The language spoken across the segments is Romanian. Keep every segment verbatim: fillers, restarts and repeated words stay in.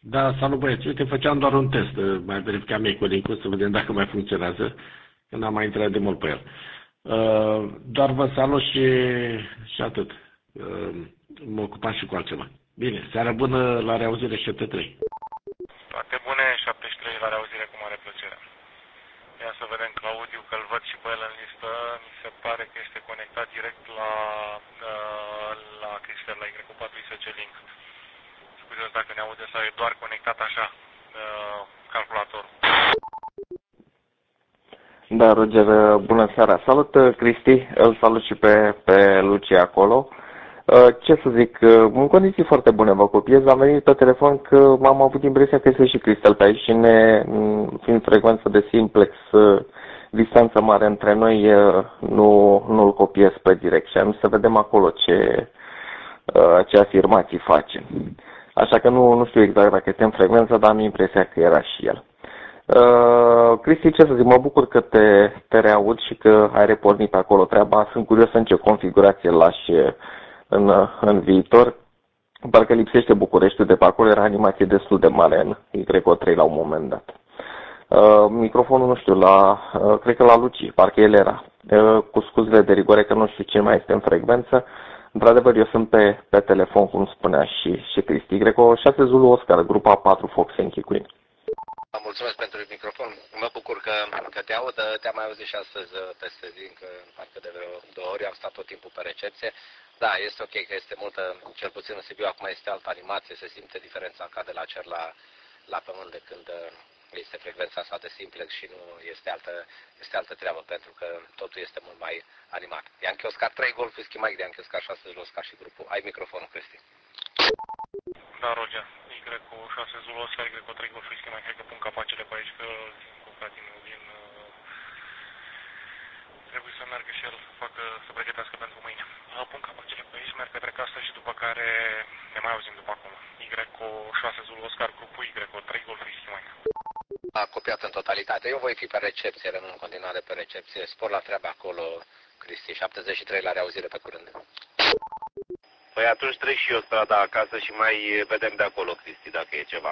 Da, salut băieți. Uite, făceam doar un test. uh, Mai verificam e-calling-ul să vedem dacă mai funcționează, că n-am mai intrat de mult pe el. Uh, Doar vă salut și, și atât. Uh, Mă ocupam și cu altceva. Bine, seara bună, la reauzire șapte trei. Toate bune, șaptezeci și trei la reauzire cu mare plăcere. Ia să vedem Claudiu, că îl văd și pe el în listă. Mi se pare că este conectat direct la, uh, la Cristel, la Y patru I S C Link. Scuze dacă ne aude sau e doar conectat așa uh, calculatorul. Da, Roger, bună seara. Salut, Cristi, îl salut și pe, pe Lucia acolo. Ce să zic, în condiții foarte bune vă copiez, am venit pe telefon că am avut impresia că este și Cristel pe aici și ne, fiind frecvență de simplex, distanță mare între noi, nu, nu-l copiez pe direct și am să vedem acolo ce, ce afirmații face. Așa că nu, nu știu exact dacă este în frecvență, dar am impresia că era și el. Uh, Cristi, ce să zic, mă bucur că te, te reaud și că ai repornit acolo treaba. Sunt curios în ce configurație lași în, în viitor. Parcă lipsește Bucureștiul de pe acolo, era animație destul de mare în Y trei la un moment dat. Uh, microfonul, nu știu, la, uh, cred că la Luci, parcă el era. Uh, cu scuzele de rigoare că nu știu ce mai este în frecvență. Într-adevăr, eu sunt pe, pe telefon, cum spunea și, și Cristi. Greco șase Zulu Oscar, grupa patru Fox Yankee Queen. Mulțumesc pentru microfon. Mă bucur că, că te aud. Te-am mai auzit și astăzi peste zi, încă parcă de vreo două ori. Am stat tot timpul pe recepție. Da, este ok că este multă, cel puțin în Sibiu, acum este altă animație, se simte diferența ca de la cer la, la pământ de când este frecvența asta de simplex și nu este altă, este altă treabă, pentru că totul este mult mai animat. Yankee Oscar trei Golf Whisky Mike de Yankee Oscar șase Zulu Oscar și grupul. Ai microfonul, Cristi. Da, Roger. Y cu șase Zulu Oscar, Y cu trei Golf Whisky Mike. Hai că pun capacele pe aici, că țin cu fratinul din... Uh, trebuie să meargă și el să facă, să pregătească pentru mâine. Uh, pun capacele pe aici, merg către casă și după care ne mai auzim după acum. Y cu șase Zulu Oscar, grupul Y cu trei Golf Whisky Mike. A copiat în totalitate. Eu voi fi pe recepție, rămân în continuare pe recepție. Spor la treabă acolo, Cristi. șaptezeci și trei la reauzire, pe curând. Păi atunci trec și eu strada acasă și mai vedem de acolo, Cristi, dacă e ceva.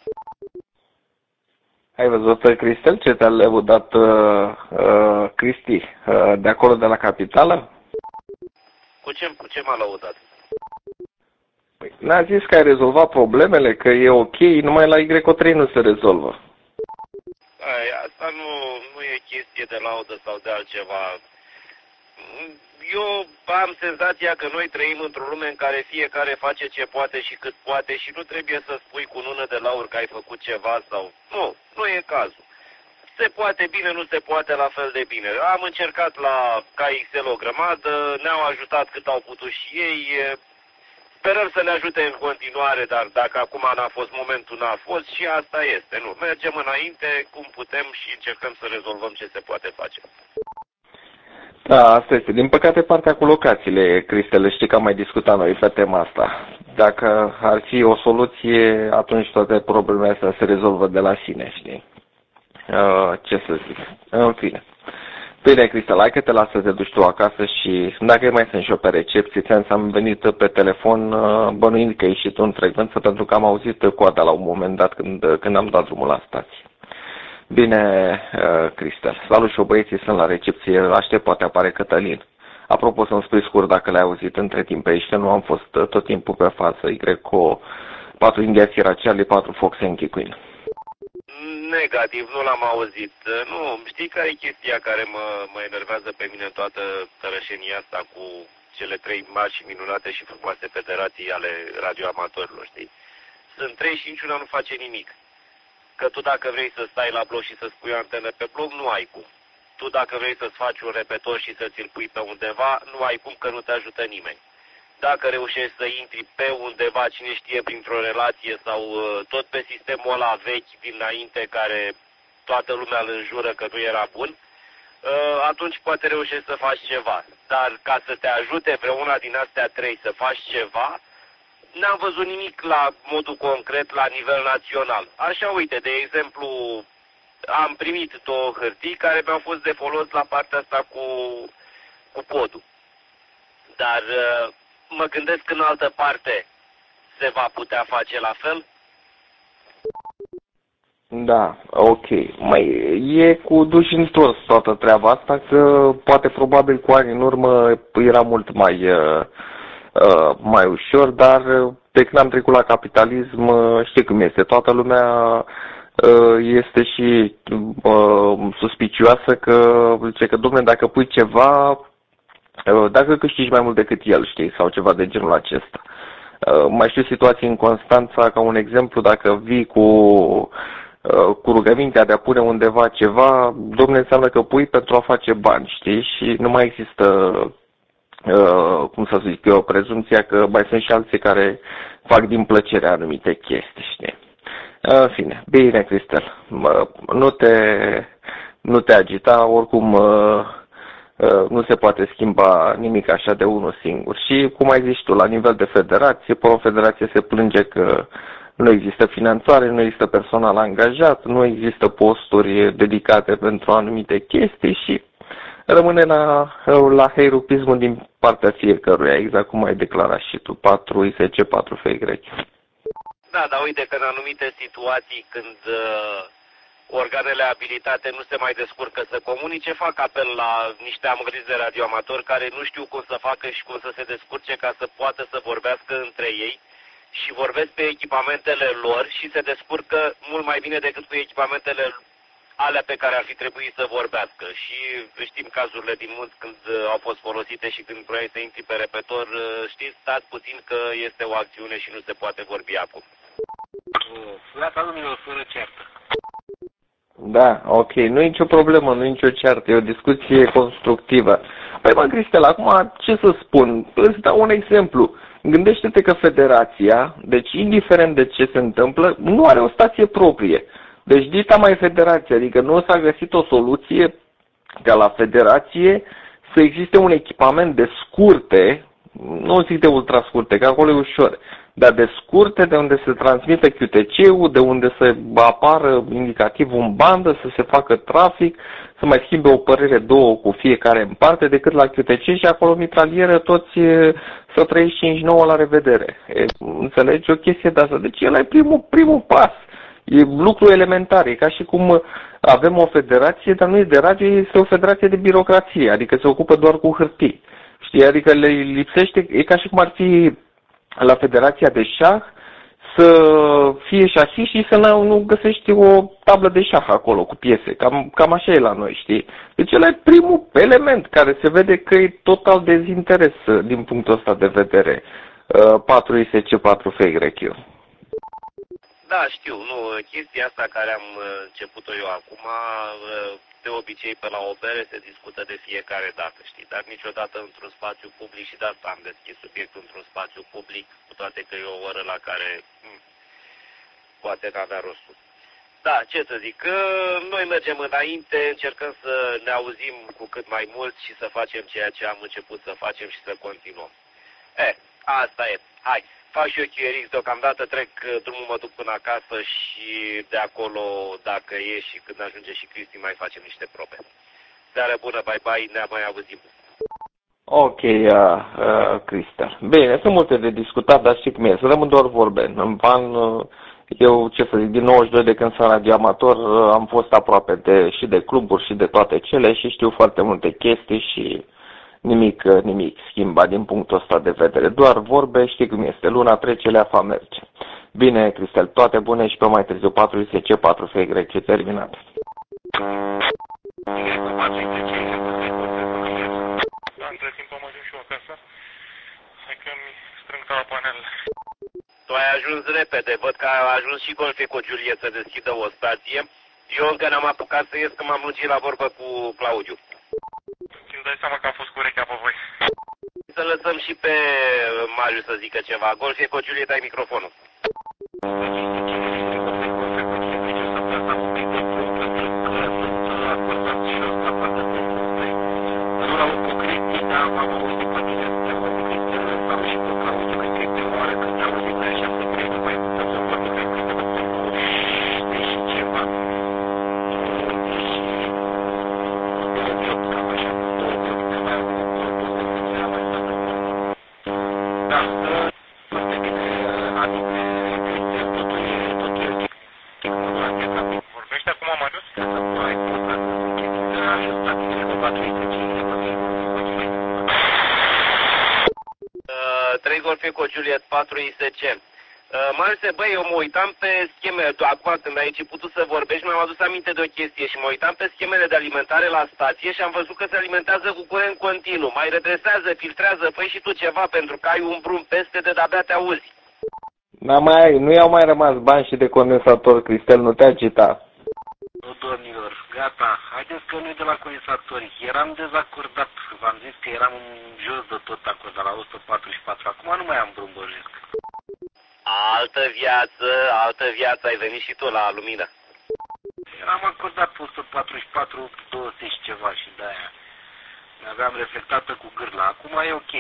Ai văzut, Cristel, ce te-a lăudat uh, uh, Cristi uh, de acolo, de la capitală? Cu ce, cu ce m-a lăudat? Păi, n-a zis că ai rezolvat problemele, că e ok, numai la Y trei nu se rezolvă. Ai, asta nu, nu e chestie de laudă sau de altceva. Eu am senzația că noi trăim într-o lume în care fiecare face ce poate și cât poate și nu trebuie să spui cu nună de lauri că ai făcut ceva sau... Nu, nu e cazul. Se poate bine, nu se poate la fel de bine. Am încercat la K X L o grămadă, ne-au ajutat cât au putut și ei. Sperăm să ne ajute în continuare, dar dacă acum n-a fost momentul, n-a fost și asta este. Nu, mergem înainte cum putem și încercăm să rezolvăm ce se poate face. Da, asta este. Din păcate, partea cu locațiile, Cristel, știi că am mai discutat noi pe tema asta. Dacă ar fi o soluție, atunci toate problemele astea se rezolvă de la sine, știi? Uh, ce să zic? În fine. Bine, Cristel, hai că te las să te duci tu acasă și dacă mai sunt și eu pe recepție, ți-am am venit pe telefon uh, bănuind că ești tu în frecvență, pentru că am auzit coada la un moment dat când, când am dat drumul la stație. Bine, uh, Cristel. Salut și eu, băieții, sunt la recepție. Aștept, poate apare Cătălin. Apropo, să-mi spui scurt dacă l-ai auzit între timp pe aici, că nu am fost tot timpul pe față. Y cu patru India Sierra Charlie, patru Fox Yankee Queen. Negativ, nu l-am auzit. Nu, știi care e chestia care mă, mă enervează pe mine în toată tărășenia asta cu cele trei mari și minunate și frumoase federații ale radioamatorilor, știi? Sunt trei și niciuna nu face nimic. Că tu dacă vrei să stai la bloc și să-ți pui o antenă pe bloc, nu ai cum. Tu dacă vrei să-ți faci un repetor și să ți-l pui pe undeva, nu ai cum, că nu te ajută nimeni. Dacă reușești să intri pe undeva, cine știe, printr-o relație sau uh, tot pe sistemul ăla vechi dinainte, care toată lumea îl înjură că nu era bun, uh, atunci poate reușești să faci ceva. Dar ca să te ajute vreuna din astea trei să faci ceva, n-am văzut nimic la modul concret la nivel național. Așa, uite, de exemplu, am primit două hârtii care mi-au fost de folos la partea asta cu, cu podul. Dar mă gândesc că în altă parte se va putea face la fel. Da, ok. Mai e cu duș întors toată treaba asta, că poate probabil cu ani în urmă era mult mai, uh, uh, mai ușor, dar de când am trecut la capitalism, uh, știi cum este, toată lumea uh, este și uh, suspicioasă că zice că, dom'le, dacă pui ceva, uh, dacă câștigi mai mult decât el, știi, sau ceva de genul acesta. Uh, mai știu situații în Constanța, ca un exemplu, dacă vii cu cu rugămintea de a pune undeva ceva, domne, înseamnă că pui pentru a face bani, știi? Și nu mai există, uh, cum să zic eu, prezumția că mai sunt și alții care fac din plăcere anumite chestii, știi? În fine, bine, Cristel, nu te, nu te agita, oricum uh, uh, nu se poate schimba nimic așa de unul singur. Și, cum ai zis tu, la nivel de federație, Pro-Federație se plânge că nu există finanțare, nu există personal angajat, nu există posturi dedicate pentru anumite chestii și rămâne la, la heirupismul din partea fiecăruia, exact cum ai declarat și tu, patru I S C, patru F Y. Da, dar uite că în anumite situații când uh, organele abilitate nu se mai descurcă să comunice, fac apel la niște amăriți de radioamatori care nu știu cum să facă și cum să se descurce ca să poată să vorbească între ei și vorbesc pe echipamentele lor și se descurcă mult mai bine decât cu echipamentele alea pe care ar fi trebuit să vorbească. Și știm cazurile din mult când au fost folosite și când proiect să intri pe repetor, știți, stați puțin că este o acțiune și nu se poate vorbi acum. Gata, domnilor, fără ceartă. Da, ok, nu e nicio problemă, nu e nicio ceartă, e o discuție constructivă. Păi mă, Cristel, acum ce să spun? Îți dau un exemplu. Gândește-te că federația, deci indiferent de ce se întâmplă, nu are o stație proprie. Deci dita mai federație, adică nu s-a găsit o soluție ca la federație să existe un echipament de scurte, nu zic de ultra scurte, că acolo e ușor, dar de scurte, de unde se transmite Q T C-ul, de unde se apară indicativ în bandă, să se facă trafic, să mai schimbe o părere două cu fiecare în parte, decât la Q T C și acolo mitralieră toți să trăiești cinci nouă la revedere. E, înțelegi o chestie de asta? Deci ăla e primul, primul pas. E lucru elementar. E ca și cum avem o federație, dar nu e de radio, este o federație de birocrație, adică se ocupă doar cu hârtii. Știi? Adică le lipsește, e ca și cum ar fi la federația de șah să fie șahist și să nu găsești o tablă de șah acolo cu piese. Cam, cam așa e la noi, știi? Deci ăla e primul element care se vede că e total dezinteres din punctul ăsta de vedere. patru I S C, patru F Y. Da, știu, nu, chestia asta care am început-o eu acum, de obicei pe la o bere se discută de fiecare dată, știi, dar niciodată într-un spațiu public și de asta am deschis subiectul într-un spațiu public, cu toate că e o oră la care hm, poate n-avea rostul. Da, ce să zic, că noi mergem înainte, încercăm să ne auzim cu cât mai mult și să facem ceea ce am început să facem și să continuăm. E, asta e, hai. Fac și eu Q R X, deocamdată trec drumul, mă duc până acasă și de acolo, dacă e și când ajunge și Cristi, mai facem niște probe. Seară bună, bye-bye, ne mai auzim. Ok, uh, uh, Cristel. Bine, sunt multe de discutat, dar știi cum e, să rămân doar vorbe. În ban, uh, eu, ce să zic, din nouăzeci și doi de când sunt radioamator, uh, am fost aproape de, și de cluburi și de toate cele și știu foarte multe chestii și nimic, nimic schimba din punctul ăsta de vedere. Doar vorbe, știi cum este, luna trece, leafa merge. Bine, Cristel, toate bune și pe mai târziu, patru I S C, patru F Y, terminat. Între timp am ajuns și eu acasă. Hai că mi strâng ca la panel. Tu ai ajuns repede, văd că a ajuns și Golfe cu Giulie să deschidă o stație. Eu încă n-am apucat să ies că m-am lungit la vorbă cu Claudiu. Îmi dai seama că am fost cu urechea pe voi. Să lăsăm și pe Mariu să zică ceva. Golfe cu Giulie, dai microfonul. Da, foarte bine, adică, totul Eco Juliet patru I S C. Mariuse, băi, eu mă uitam pe schemele, tu acum când ai început să vorbești, mi-am adus aminte de o chestie și mă uitam pe schemele de alimentare la stație și am văzut că se alimentează cu curent continuu. Mai redresează, filtrează, fă și tu ceva pentru că ai un brum peste de de-abia te auzi. Da, mai, nu i-au mai rămas bani și de condensator, Cristel, nu te agita. Nu, domnilor, gata, haideți că nu-i de la condensatori. Eram dezacordat, v-am zis că eram în jos de tot acordat la o sută patruzeci și patru, acum nu mai am brum băjesc. Altă viață, altă viață, ai venit și tu la lumină. Eram acordat pe o sută patruzeci și patru, două sute și ceva și de-aia. Aveam reflectată cu gârla, acum e ok.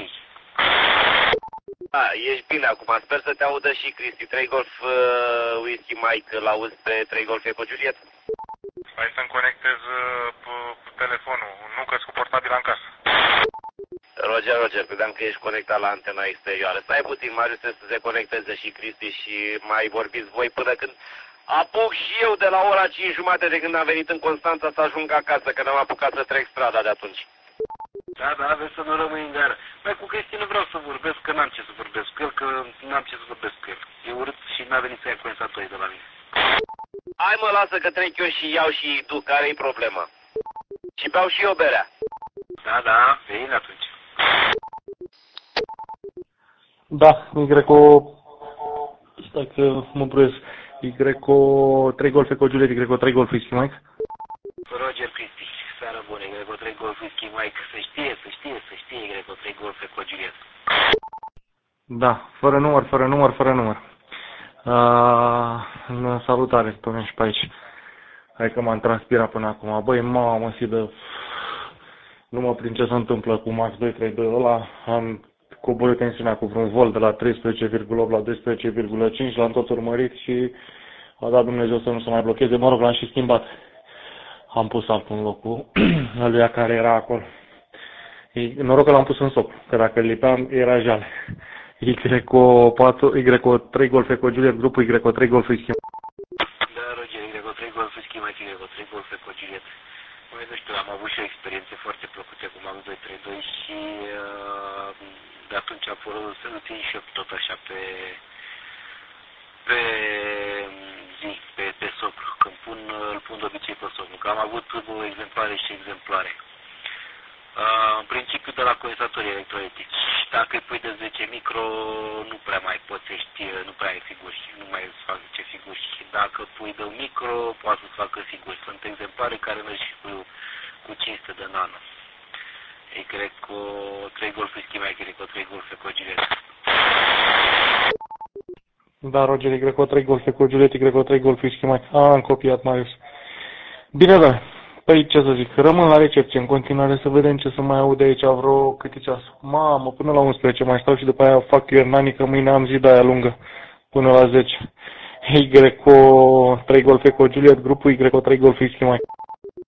A, ești bine acum, sper să te audă și Cristi. trei Golf uh, Whisky Mike, l-auzi pe trei Golf Eco Juliet? Hai să-mi conectez uh, telefonul, nu că-s cu portabil în casă. Roger, Roger, credeam că ești conectat la antena exterioară. Stai puțin, Marius, să se conecteze și Cristi și mai vorbiți voi până când apuc și eu de la ora cinci jumate de când am venit în Constanța să ajung acasă, că n-am apucat să trec strada de atunci. Da, da, aveți să nu rămâi în gară. Băi, cu Cristi nu vreau să vorbesc, că n-am ce să vorbesc cu el, că n-am ce să vorbesc cu el. E urât și n-a venit să ia condensatorii de la mine. Hai mă, lasă că trec eu și iau și tu, care-i problema? Și beau și eu berea. Da, da, bine atunci. Da, Y-o... Stai că mă brăiesc. Y-o... trei Golf Eco Juliet, Y-o trei Golf Whisky Mike. Roger Cristi, seară bună, Y-o trei Golf Whisky Mike, să știe, să știe, să știe, Y-o trei Golf Eco Juliet. Da, fără număr, fără număr, fără număr. Uh, salutare, spunem și pe aici. Hai că m-am transpirat până acum. Băi, mamă, sidă... Nu mă prind ce se întâmplă cu Max doi trei doi ăla. Am coborât tensiunea cu vreun volt de la treisprezece virgulă opt la doisprezece virgulă cinci, l-am tot urmărit și a dat Dumnezeu să nu se mai blocheze. Mă rog, l-am și schimbat. Am pus altul în locul aluia care era acolo. Noroc că l-am pus în soc, că dacă îl lipeam era jale. Y-o trei Golf Eco Juliet, grupul Y-o trei Golf Whisky. Da, Roger, Y-o trei Golf Whisky Mike, Y-o trei Golf Eco Juliet. Mai nu știu, am avut și o experiențe foarte plăcute cu Max doi trei doi și uh, de atunci am fost să țin și eu tot așa pe pe zi, pe, pe socru, când pun, îl pun de obicei pe socru, că am avut exemplare și exemplare. Uh, în principiu de la condensatorii electrolitici. Dacă îi pui de zece micro, nu prea mai pățești, nu prea ai figuri, nu mai îți fac ce figuri. Și dacă pui de un micro, poate să facă figuri. Sunt exemplare care merg și cu, cu cinci sute de nano. Ei cred cu trei Golf Whisky mai cred cu trei Golf Eco Juliet. Da, Roger, Y-o trei Golf Eco Juliet, Y-o trei Golf Whisky Mike. A, am copiat, Marius. Bine, da. Păi, ce să zic, rămân la recepție în continuare să vedem ce să mai aud de aici vreo câte ceas. Mamă, până la unsprezece mai stau și după aia fac Ernani, că mâine am zi de aia lungă, până la zece. Y-o trei Golf Eco Juliet, grupul Y-o trei Golf Whisky Mike.